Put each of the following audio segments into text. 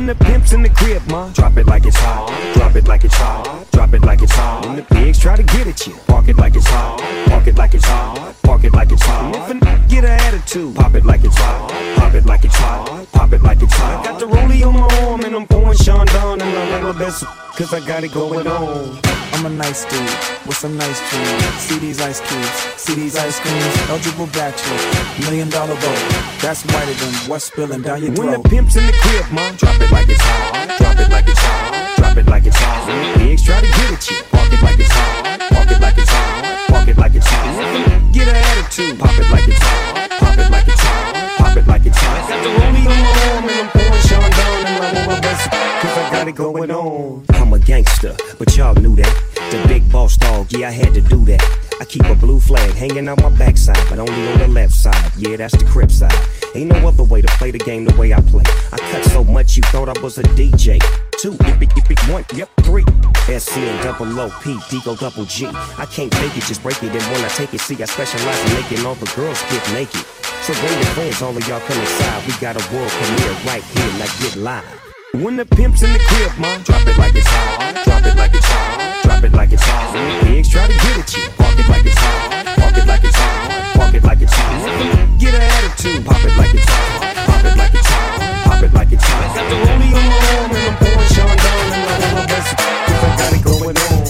the pimp's in the crib, ma, drop it like it's hot. Drop it like it's hot. Drop it like it's hot. When the pigs try to get at you, park it like it's hot. Park it like it's hot. Park it like it's hot. If a get an attitude, pop it like it's hot. Pop it like it's hot. Pop it like it's hot. I got the rollie on my arm and I'm pouring Sean Don and I regular best, cause I got it going on. I'm a nice dude with some nice dreams. See these ice cubes, see these ice creams. Eligible bachelor, $1 million boat. That's whiter than what's spilling down your throat. When the pimp's in the crib, ma, drop it like it's hot. Drop it like it's hot. Drop it like it's hot. When the pigs try to get at you, park it like it's hot. Park it like it's hot. Park it like it's hot. Get an attitude, pop it like it's hot. Pop it like it's hot. Pop it like it's hot. I got the rollie on my arm and I'm pouring Sean Don and I want my best, cause I got it going on. I'm a gangster, but y'all knew that. The big boss dog, yeah, I had to do that. I keep a blue flag hanging out my backside, but only on the left side. Yeah, that's the Crip side. Ain't no other way to play the game the way I play. I cut so much you thought I was a DJ. 2, one, yep, 3. SCN double OP, Digo double G. I can't fake it, just break it. And when I take it, see, I specialize in making all the girls get naked. So bring your friends, all of y'all come inside. We got a world premiere right here, like get live. When the pimp's in the crib, ma, drop it like it's hot. Drop it like it's hot. Drop it like it's hot. When the pigs try to get at you, park it like it's hot. Park it like it's hot. Park it like it's hot. Get an attitude, pop it like it's hot. Pop it like it's hot. Pop it like it's hot. Got the rollie on my arm and I'm pouring Sean Don and I want my best, cause I got it going on.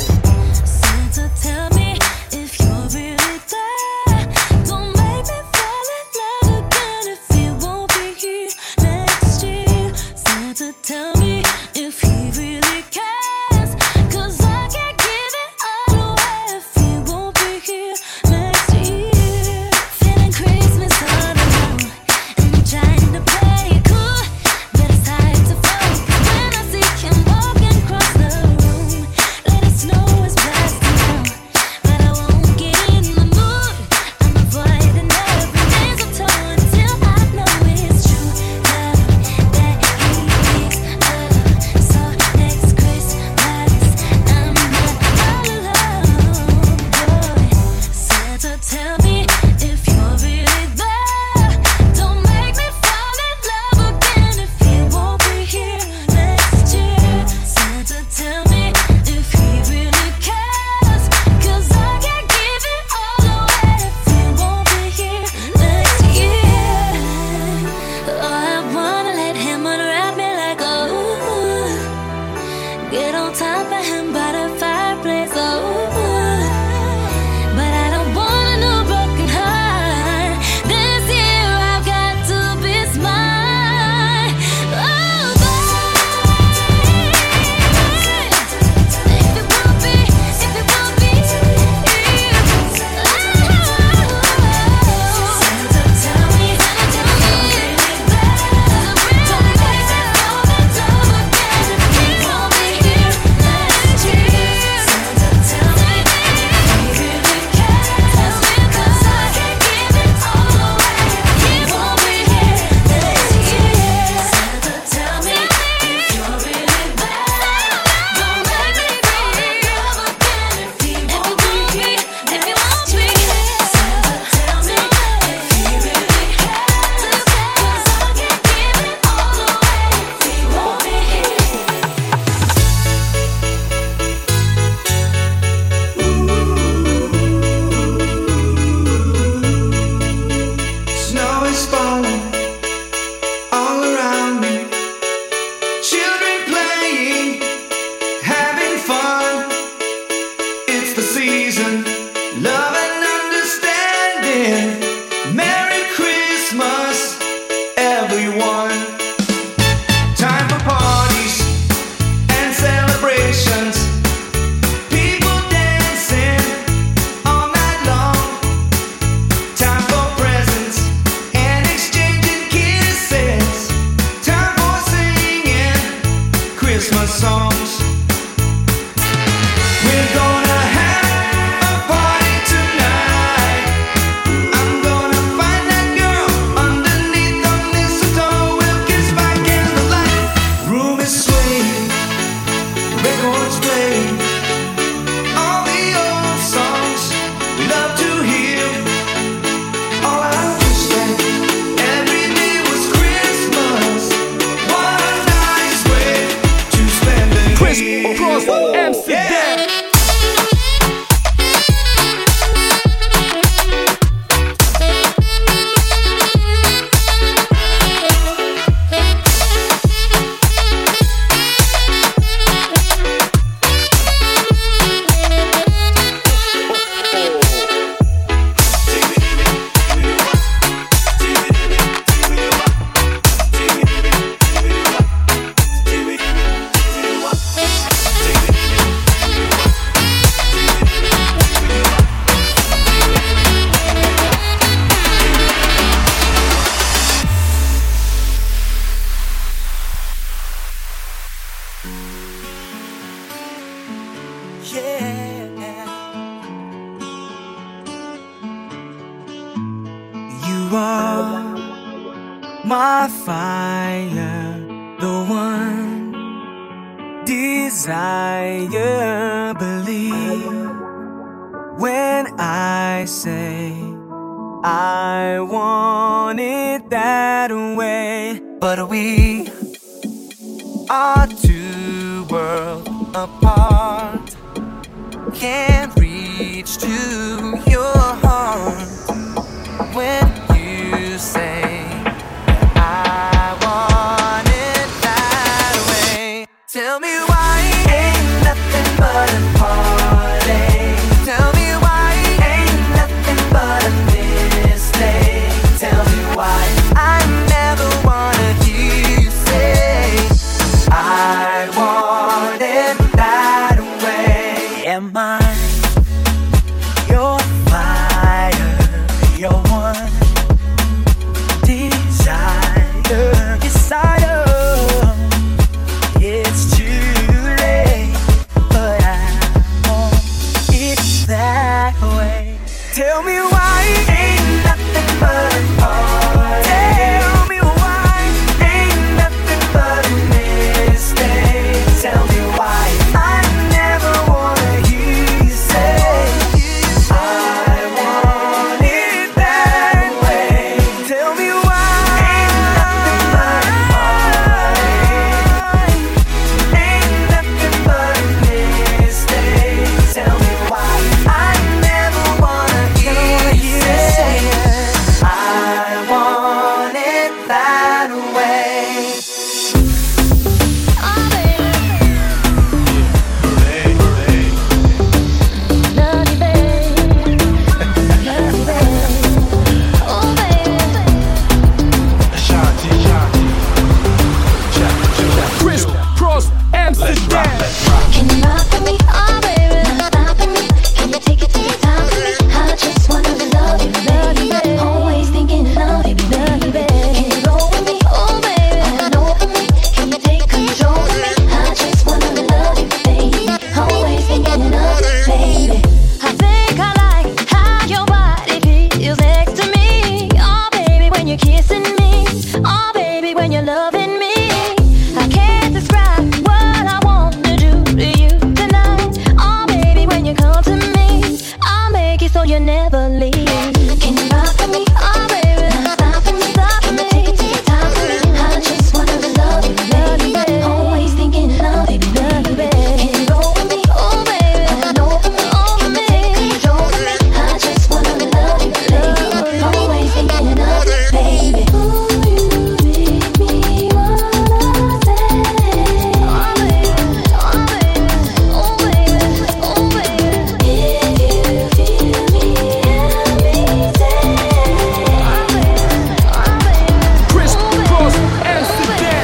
Santa, tell me if you're really there. Don't make me fall in love again if you won't be here next year. Santa, tell me if he really cares, cause I can't give it all away if he won't be here next year. Feeling Christmas all alone, and I'm trying to play it cool, but it's hard to focus when I see him walking across the room. Let it snow is blasting down, but I won't get in the mood. I'm avoiding every mistletoe until I know it's true love that he thinks of. So next Christmas, I'm not all alone, boy. Santa, tell me if you're really there. Don't make me fall in love again if he won't be here next year. Santa, tell me if he really cares, cause I can't give it all away if he won't be here next year. Oh, I wanna let him unwrap me like a ooh, get on top of him by the fireplace, oh, but I don't want no broken heart. This year I've got to be smart. Oh, boy, if it won't be here. Santa, tell me, don't make me fall in love again if he won't be here next year. Santa, tell me if he really cares, because I can't give it all away if he won't be here next year. Santa, tell me if you're really there. Don't make me fall in love again if he won't be here. If you won't be here, Santa, tell me if he really cares, because I can't give it all away if he won't be here. Snow is falling all around me. Children playing, having fun. It's the season, love and understanding. Merry Christmas, everyone. Time for parties and celebrations. People dancing all night long. Time for presents and exchanging kisses. Time for singing Christmas songs. We're gonna have are my fire, the one desire. Believe when I say I want it that way. But we are two worlds apart, can't reach to your heart when you say I want it that way. Tell me why ain't nothing but a party. Tell me why ain't nothing but a mistake. Tell me why I never wanna hear you say I want it that way. Am I your fire, your one desire? Desire. It's too late, but I want it that way. Tell me why ain't nothing but a party. Tell me why ain't nothing but a mistake. Tell me why I never wanna hear you say I want it that way. Tell me why ain't nothing but a party. Ain't nothing but a mistake. Tell me why I never wanna hear you say I want it that way. Oh baby, love you baby, love you baby. Oh baby, Chris Cross Amsterdam. can you rock with me? Oh baby, stop with me. Can you take it to your time with me? I just wanna love you, baby. Always thinking of you, baby. Can you roll with me? Oh baby, all over me. Can you take control of me? I just wanna love you, baby. Always thinking of you, baby. I think I like how your body feels next to me. Oh baby, when you're kissing me. Oh baby, when you're loving me. I can't describe what I want to do to you tonight. Oh baby, when you come to me, I'll make it so you never leave. Can you rock with me? Oh baby, stop and stop me. Take it to your time with me. I just wanna love you, baby. Always thinking of you, baby. Can you roll with me? Oh baby, all over me. Can you take control of me? I just wanna love you, baby. Always thinking of you, baby. Ooh, you make me wanna say, oh baby, oh baby, oh baby, oh baby. If you feel me, help me say, oh baby, oh baby. Chris Cross Amsterdam.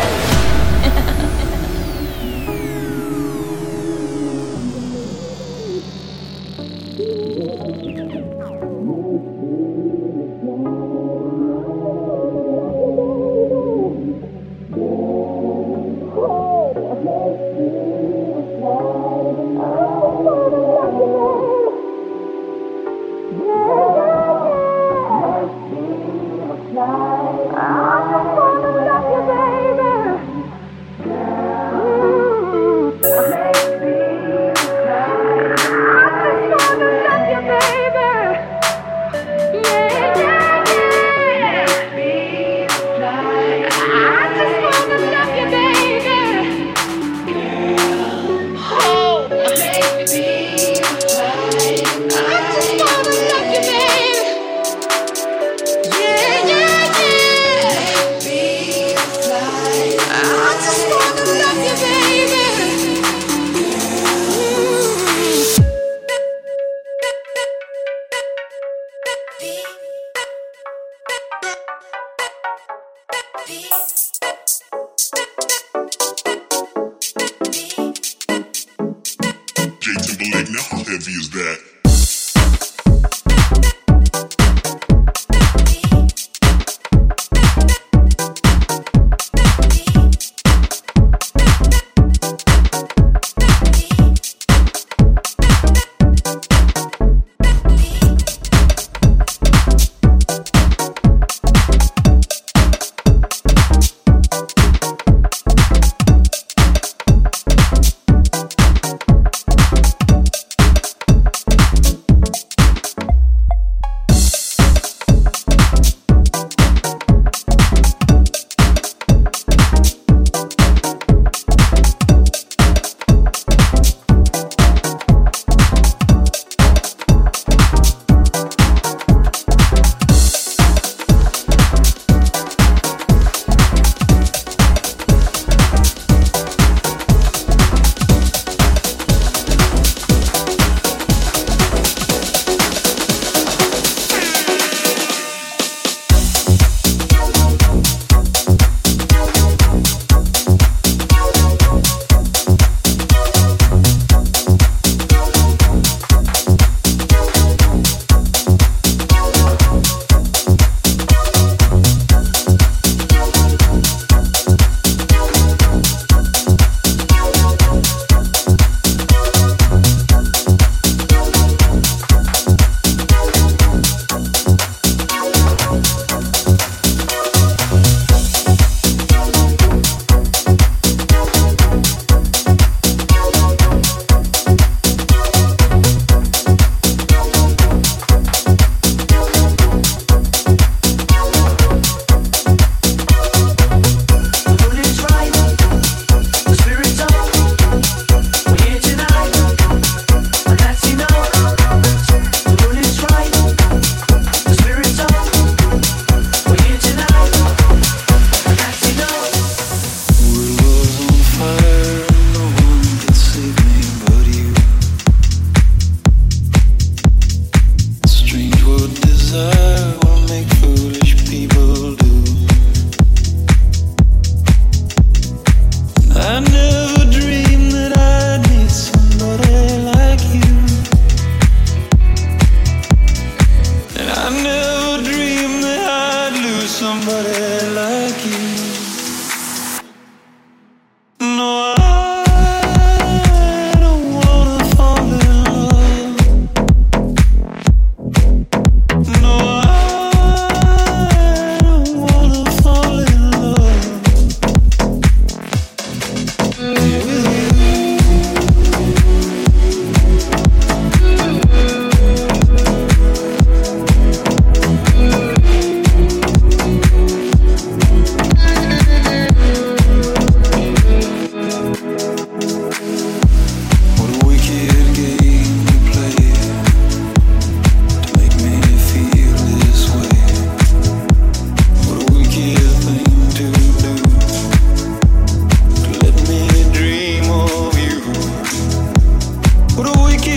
Jay Timberlake, now how heavy is that?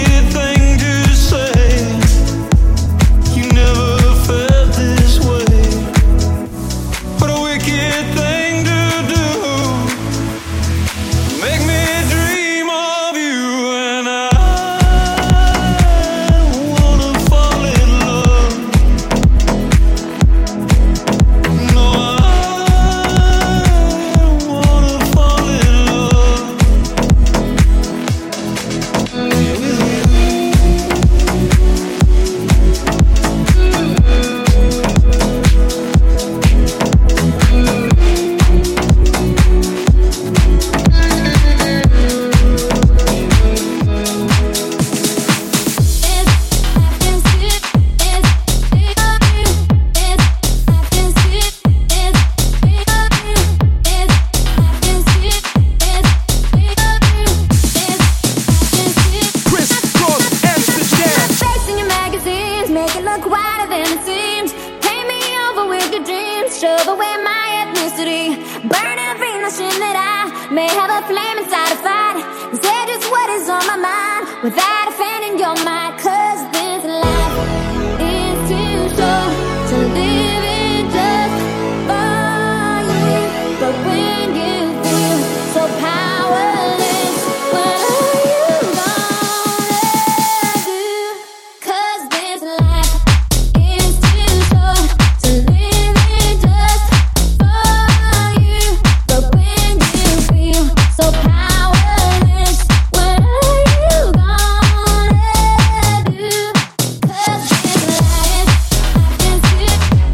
strove away my ethnicity, burning notion that I may have a flame inside a fight. Say just what is on my mind without offending your mind. 'Cause this life is too short to live it just for you. But when you feel so powerless, what are you gonna do? 'Cause this life is too short to live it just for you. But when you feel so powerless, what are you gonna do? 'Cause this life is too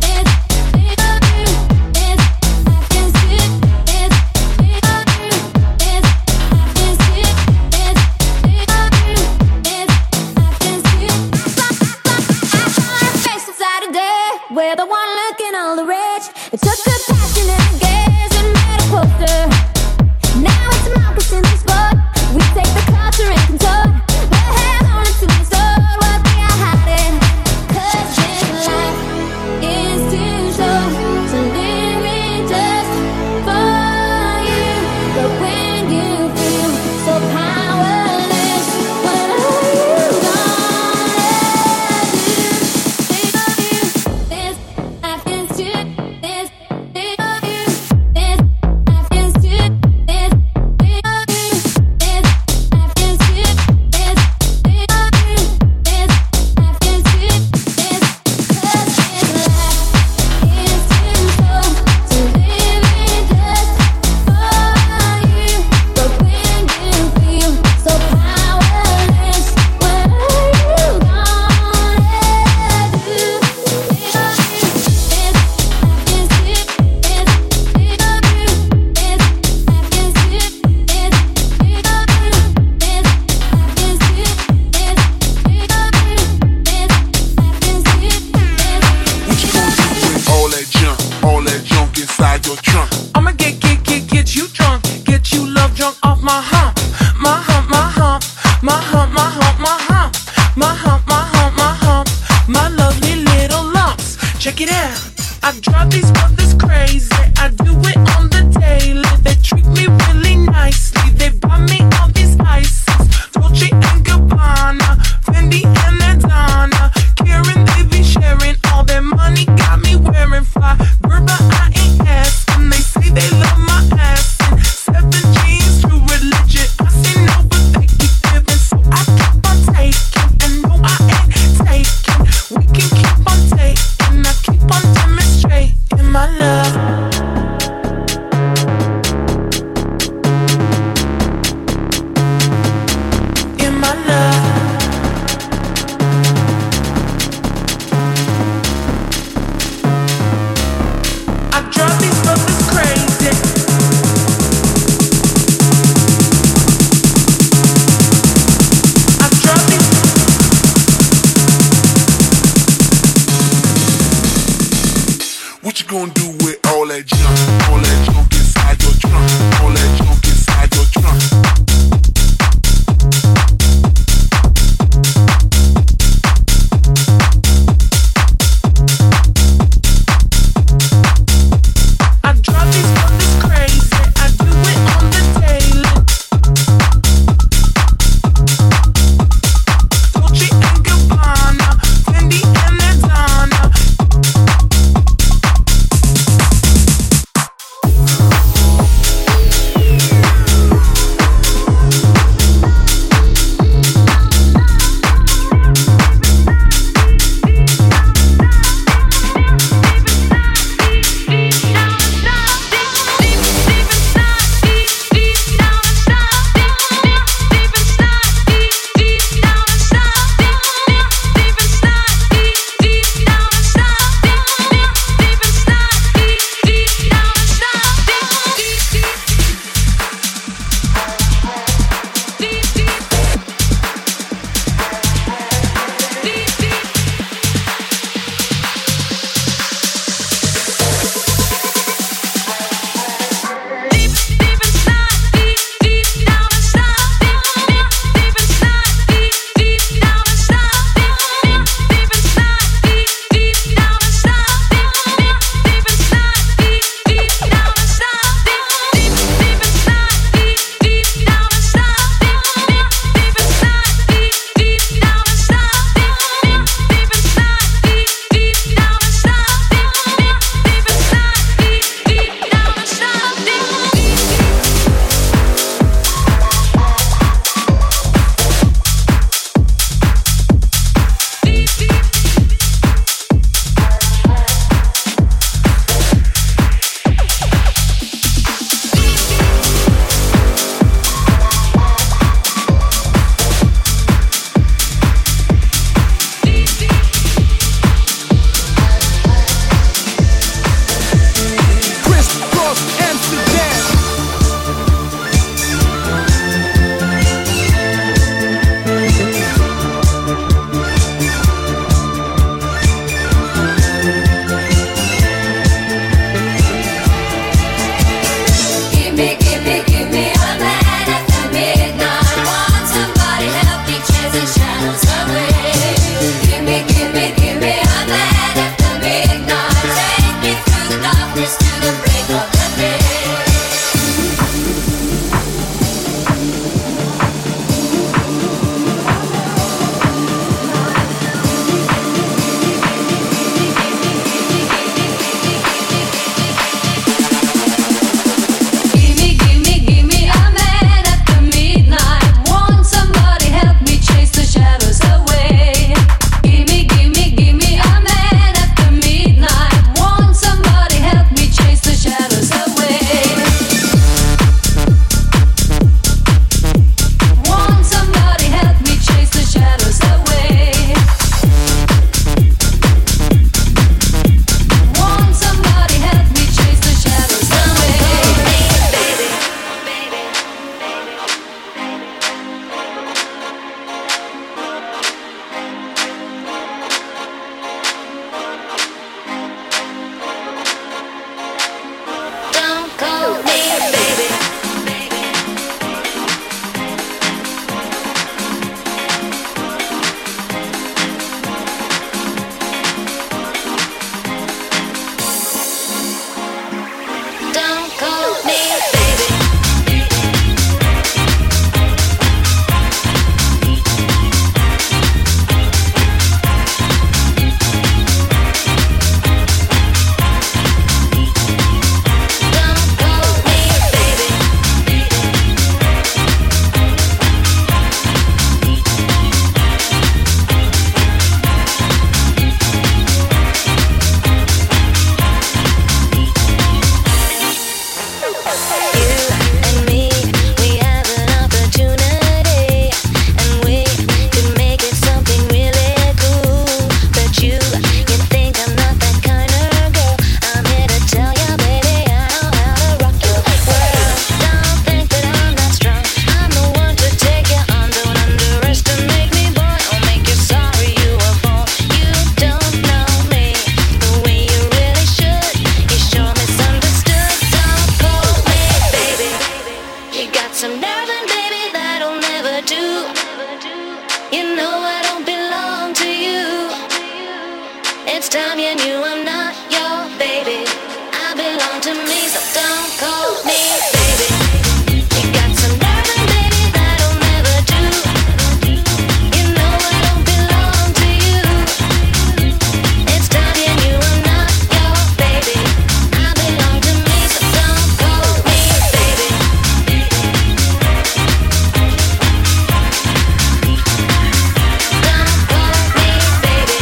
we're the one looking all the rich. It took a passion and a gaze and made a poster. Now it's democracy in the sport. We take the culture and control. We'll have only to restore what we are hiding. 'Cause this life is too short to live it just for you. But when you feel so powerless, what are you gonna do? This life is too, this life is too, this life is too, this life is too, this life is too, 'cause this life is too short to live it just for you. But when you feel so powerless, what are you gonna do? This life is too, this life is too, this life is too, this life is too, this What you gonna do with all that junk inside your trunk? I'ma get you drunk, get you love drunk off my hump, my hump, my hump, my hump, my hump, my hump, my hump, my hump, my hump, my lovely little lumps. Check it out. I drive these brothers crazy. I do it on the daily. They treat me really nicely. They buy me all these ices, Dolce and Gabbana, Fendi and Adana. Karen, they be sharing all their money. Got me wearing fly. Berber, I ain't asking. They say they love my ass. And 7 jeans to religion. I say no, but they keep giving. So I keep on taking. And no, I ain't taking. We can keep on taking. I keep on demonstrating my love. In my love. I drive these brothers crazy. I drive these. What you gonna do with all that junk inside your trunk, all that junk inside your trunk? I drive these brothers crazy. I do it on the daily. time you knew I'm not your baby. I belong to me, so don't call me baby. You got some darling, baby, that'll never do. You know I don't belong to you. It's time you knew I'm not your baby. I belong to me, so don't call me baby. Don't call me baby.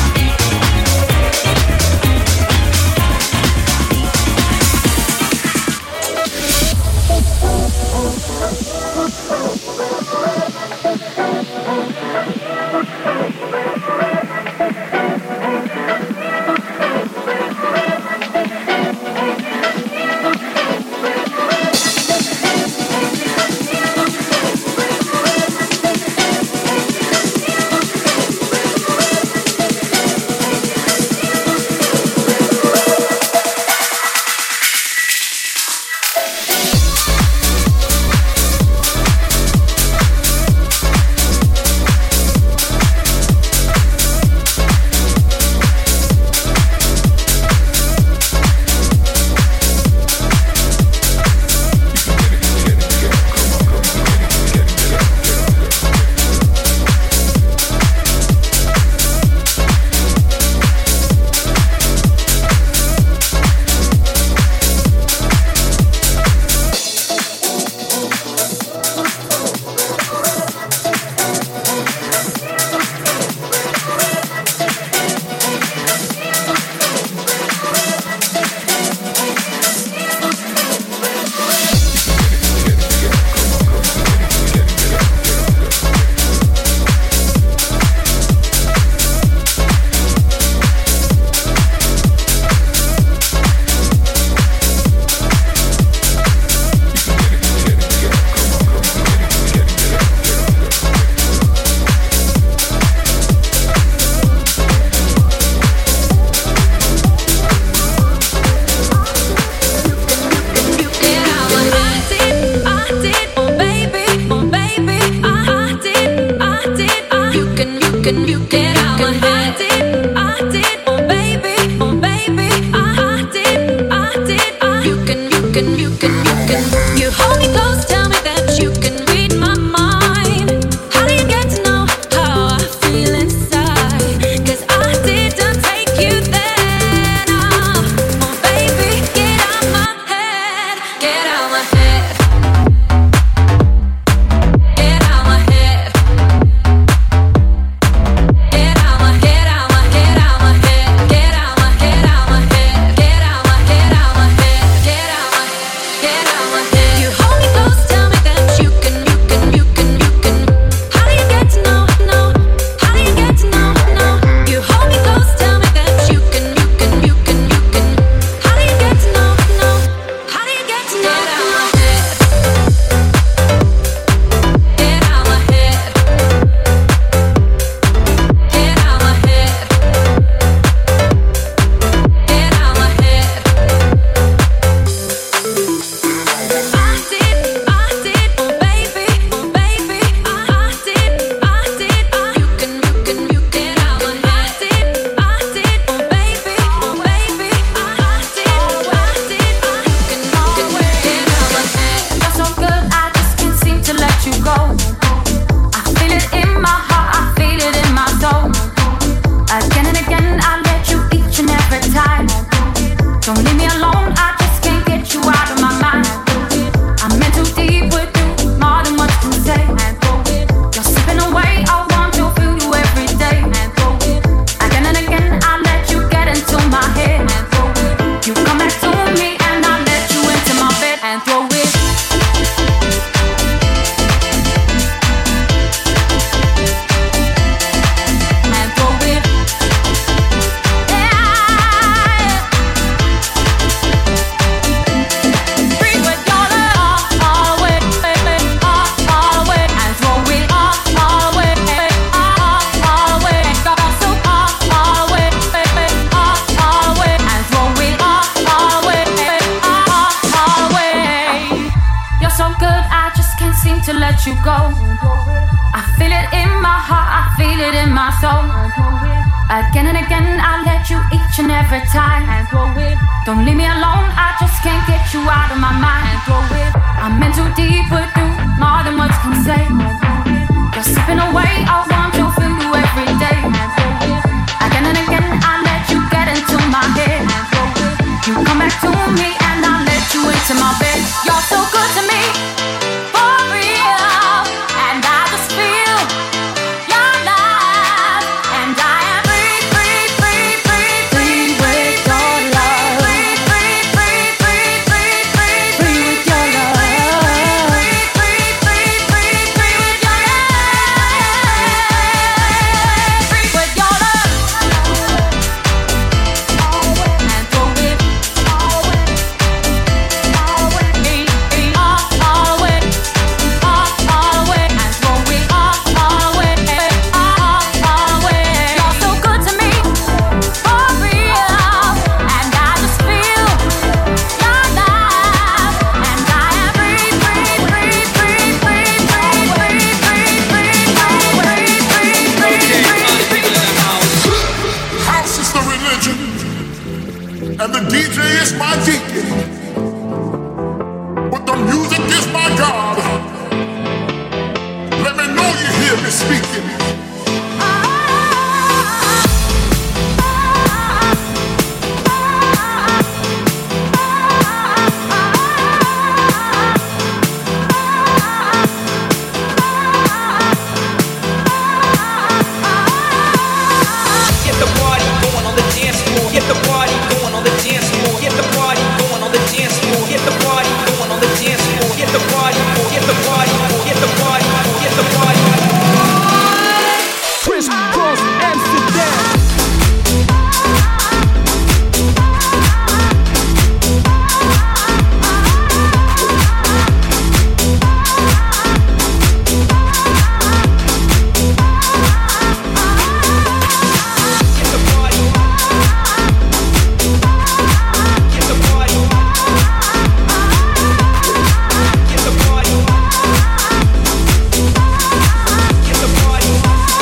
you go. I feel it in my heart, I feel it in my soul. I Again and again, I let you each and every time. And throw it. Don't leave me alone, I just can't get you out of my mind. And throw it. I'm in too deep with you, more than words can say. You're slipping away, I want to feel you every day. And throw it. Again and again, I let you get into my head. And throw it. You come back to me and I let you into my bed. You're so good to me, for real. And I just feel your love. And I am free, free, free, free, free with your love. Free, free, free, free, free, free, free with your love. Free, free, free, free, free with your love. Free with your love. And throw it all away. All away. All away. All away. And throw it all away. All away. You're so good to me, for real. And I just feel your love. And I am free, free, free, free, free, free, free, free, free, free, free, free. House is the religion, and the DJ is my deacon. But the music is my God. Let me know you hear me speaking. Get the party going on the dance floor. Get the party going on the dance floor. Get the party going on the dance floor. Get the party going on the dance floor. Get the party, get the party, get the party, get the party. Chris Cross Amsterdam. Get the party. Get the party. Get the party. Get the party.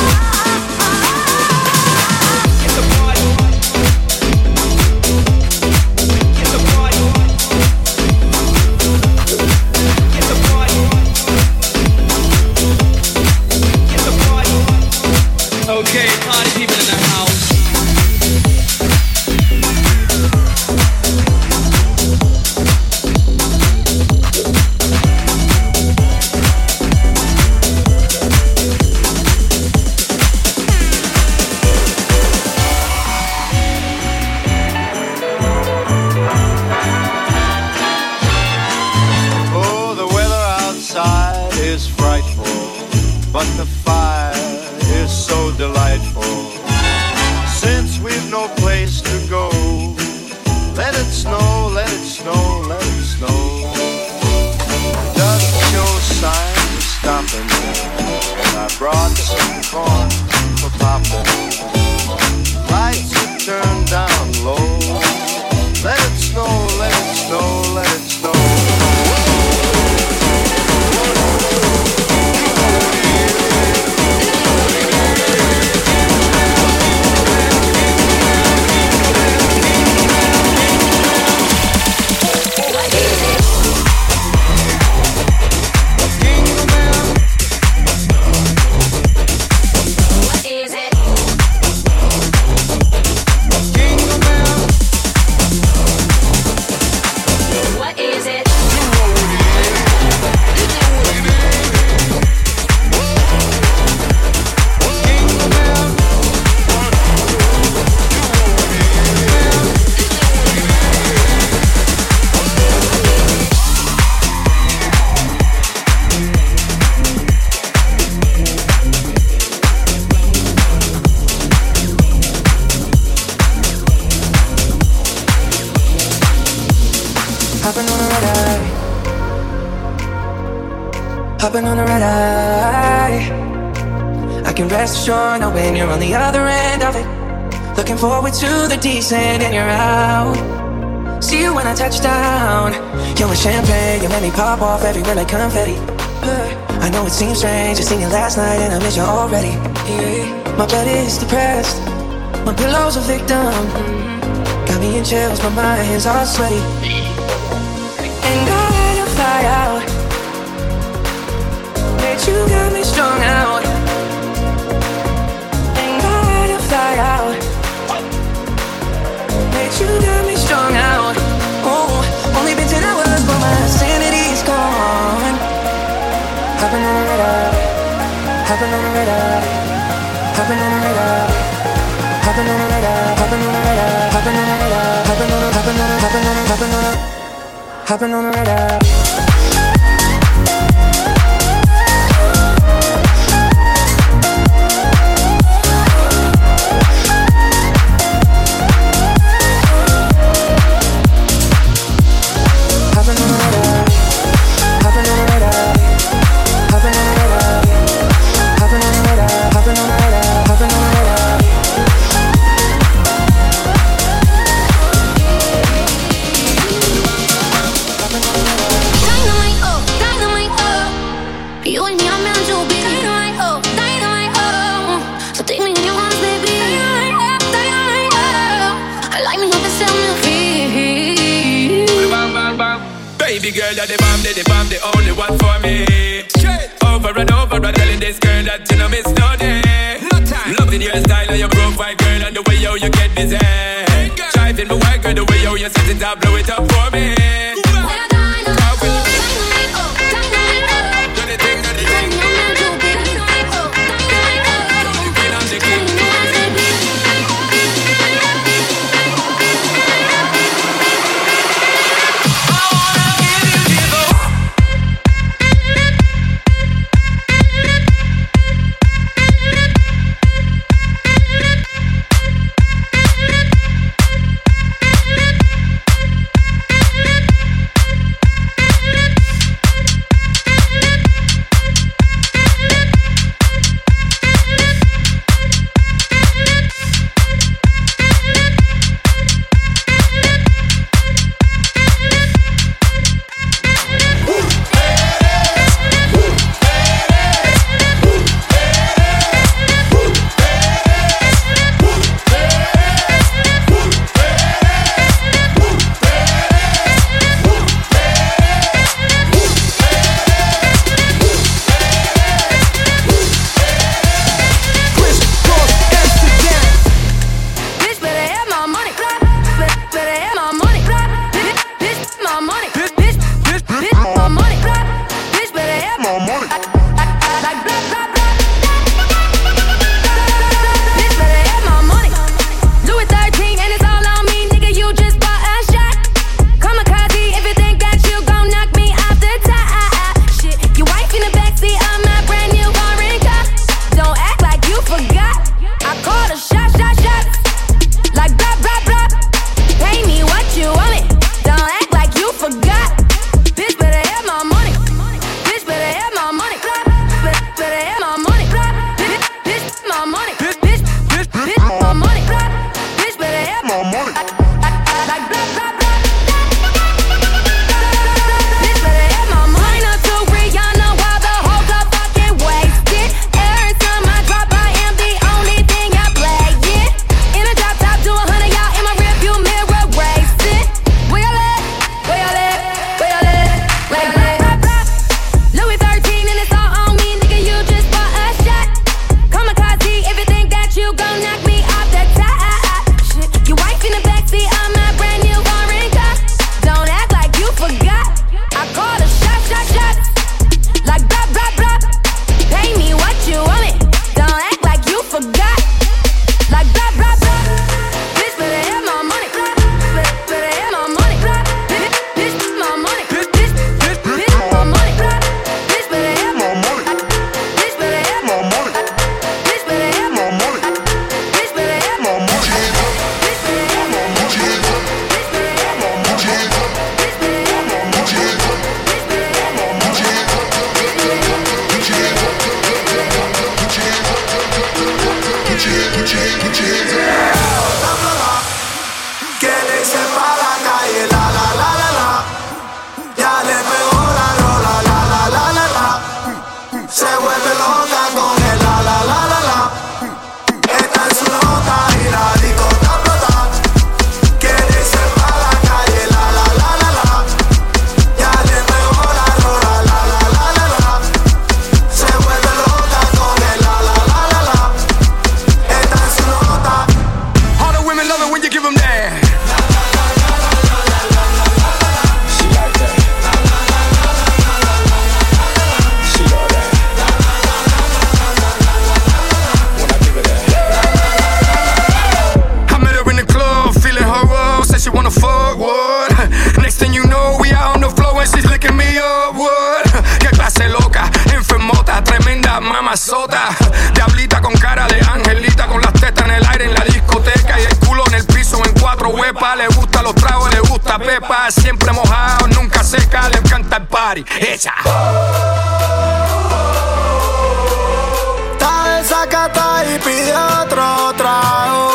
Get the party. Get the party. Get the party. Get the party. Okay, party people in the house. Oh, the weather outside is frightful, but the fire is so delightful. Since we've no place to go, let it snow, let it snow, let it snow. Doesn't show signs of stopping. I brought some corn for popping. Lights are turned down low. Let it snow, let it snow, let it snow. Hopping on a red eye. I can rest assured knowing you're on the other end of it. Looking forward to the descent and you're out. See you when I touch down. You're a champagne, you made me pop off everywhere like confetti. I know it seems strange, I seen you last night and I miss you already. Yeah. My bed is depressed, My pillow's a victim. Got me in chills, but my hands are sweaty. And I had to fly out. That you got me strung out. And I had to fly out. That you got me strung out. Oh, only been 10 hours, but my sanity's gone. Hopping on the radar. Hopping on the radar. Hopping on the radar. Hopping on the radar. Hopping on the radar. Hopping on the radar. Hopping on the hopping on the hopping on the hopping on the hopping on the radar. Baby girl, you're the bomb, the only one for me. Over and over, I'm telling this girl that you know miss no day. Loving your style and your profile, girl, and the way how you get busy. Driving my work, girl, the way how you set it up, blow it up for me. Se vuelve loca con el la la la la la. Está en su nota y la bota. Diablita con cara de angelita, con las tetas en el aire en la discoteca y el culo en el piso en 4 huepas. Le gustan los tragos, le gusta Pepa. Siempre mojado, nunca seca, le encanta el party. Ella está desacata y pide otro trago.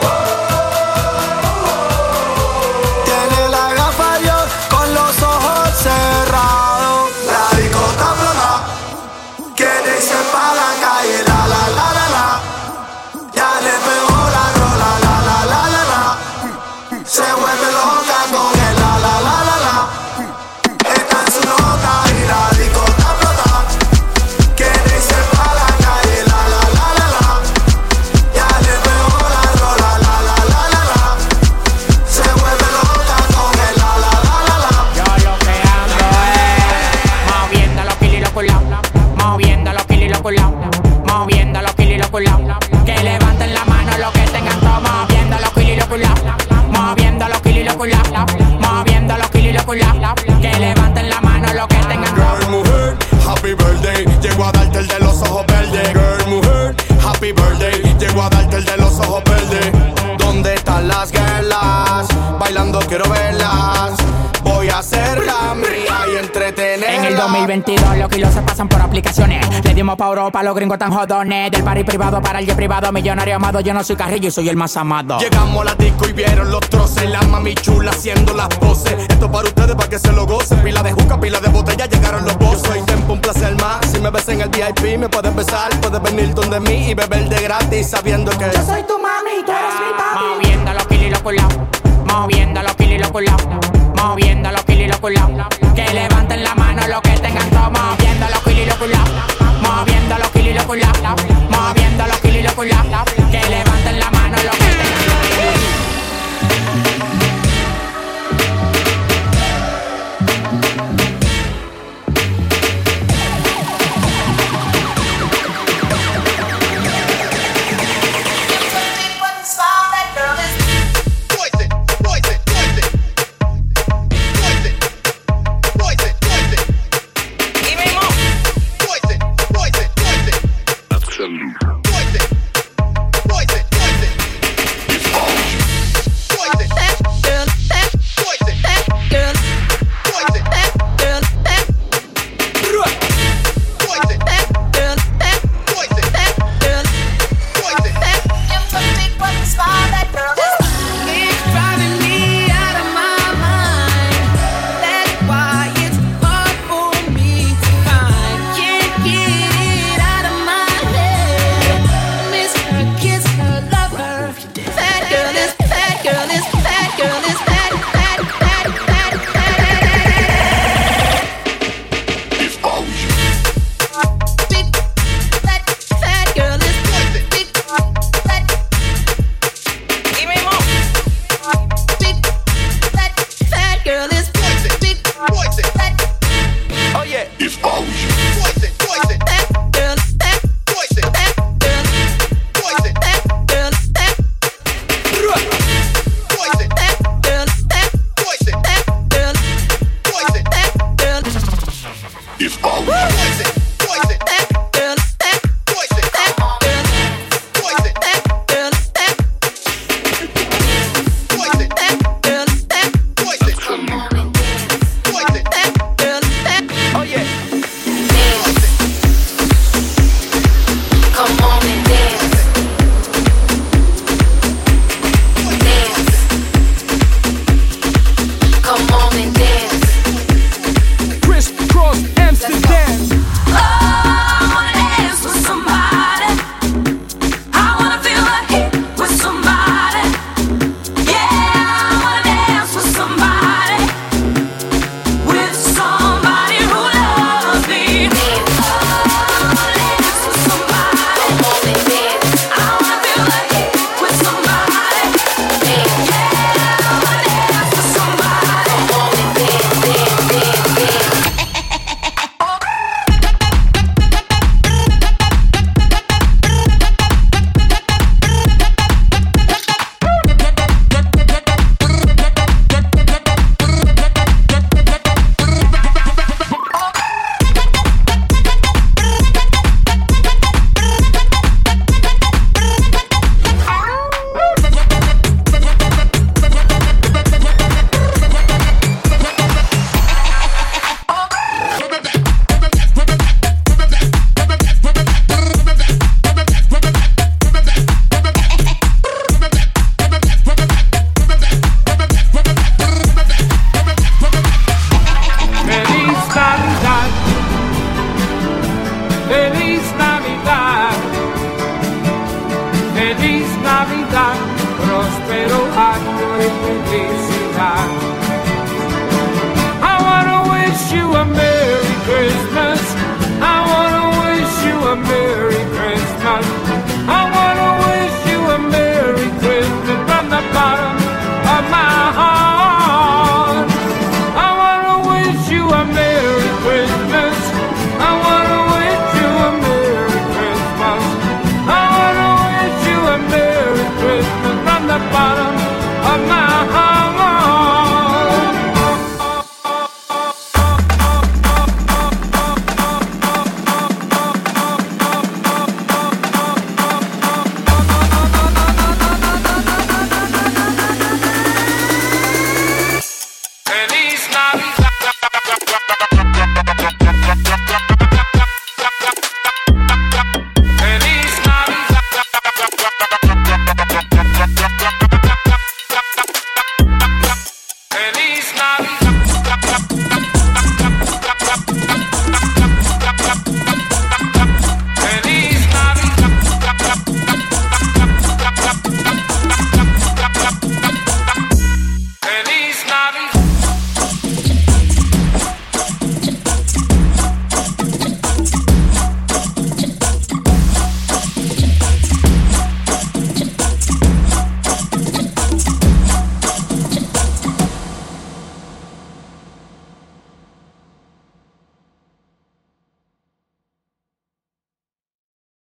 Tiene la gafa yo con los ojos cerrados. La discota plana, quiere irse pa' la calle, la la la la la. Ya le pegó la rola, la la la la la. Se vuelve loca con el la la la la la. Está en su nota y la discota plana, quiere irse pa' la calle, la la la la la. Ya le pegó la rola, la la la la la. Se vuelve loca con el la la la la la. Yo lo que ando es moviendo los kilos y los culados, moviendo los kilos y los culados, moviendo los kilos y los culados. Que levanten la mano los que tengan todo, moviendo los kilos y los culados, moviendo los kilos y los culados, moviendo los kilos y los culados. Que levanten la mano los que tengan todo. Girl, mujer, happy birthday. Llego a darte el de los ojos verdes. Girl, mujer, happy birthday. Llego a darte el de los ojos verdes. ¿Dónde están las girlas? Bailando quiero verlas. Voy a hacerla mía y entretenerla. En el 2022 los kilos se pasan por aplicaciones. Le dimos pa' Europa, los gringos tan jodones. Del party privado para el jet privado. Millonario amado, yo no soy carrillo y soy el más amado. Llegamos a la disco y vieron los troces. La mami chula haciendo las poses. Esto para ustedes, para que se lo gocen. Pila de juca, pila de botella, llegaron los bozos. Soy tiempo, un placer más. Si me ves en el VIP, me puedes besar. Puedes venir donde mí y beber de gratis, sabiendo que yo soy